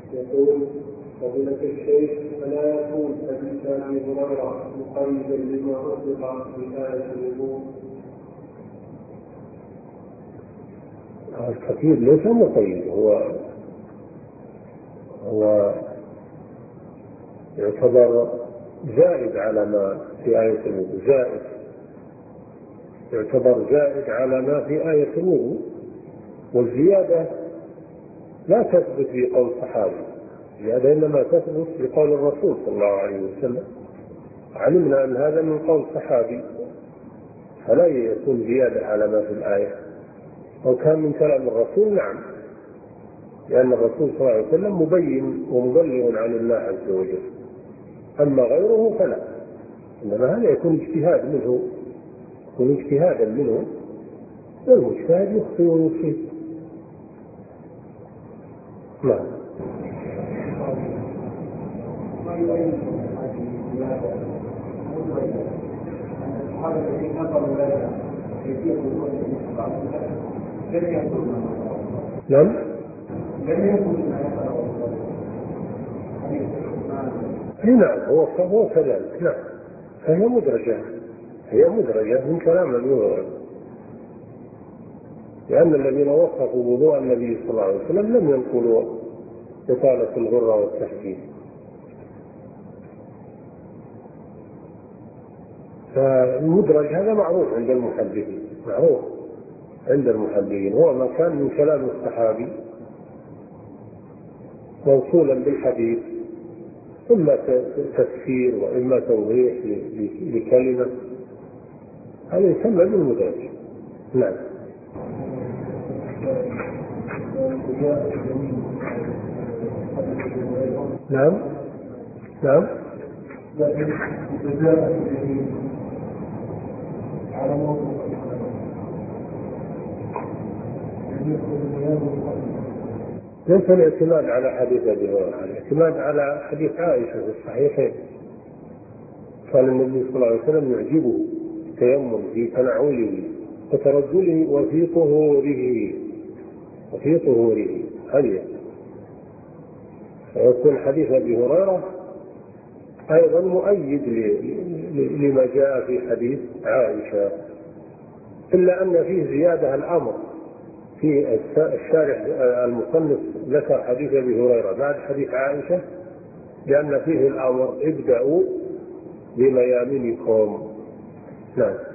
يقول: فضيلة الشيخ، فلا يكون حديث أبي هريرة مقيدا لما أطلق في آية الوضوء؟ الكثير ليس مقيد، هو يعتبر زائد على ما في آية الوضوء، يعتبر زائد على ما في آية الوضوء، والزيادة لا تثبت في قول صحابي، الزيادة إنما تثبت في قول الرسول صلى الله عليه وسلم. علمنا أن هذا من قول صحابي، فلا يكون زيادة على ما في الآية. لو كان من كلام الرسول نعم، لأن الرسول صلى الله عليه وسلم مبين ومبلغ عن الله عز وجل. أما غيره فلا، إنما هذا يكون اجتهاد منه، يكون اجتهادا منه، والمجتهد يخطئ ويصيب. نعم. نعم. نعم هو كذلك. نعم، فهي مدرجة من كلام أبي هريرة، لأن الذين وصفوا وضوء النبي صلى الله عليه وسلم لم ينقلوا إطالة الغرة والتحديد. فالمدرج هذا معروف عند المحدثين، هو ما كان من كلام الصحابي موصولا بالحديث، إما تفسير وإما توضيح لكلمة، هذا يسمى بالمدرج. نعم. نعم. نعم. ليس الاعتماد على حديث أبي هريرة، الاعتماد على حديث عائشة في الصحيحين. قال النبي صلى الله عليه وسلم: يعجبه التيمم في تنعله وترجله وفي طهوره. هذه ويكون حديث أبي هريرة أيضا مؤيد لما جاء في حديث عائشة، إلا أن فيه زيادة الأمر في الشارح المصنف ذكر حديث أبي هريرة بعد حديث عائشة، لأن فيه الأمر: ابدأوا بميامنكم. نعم.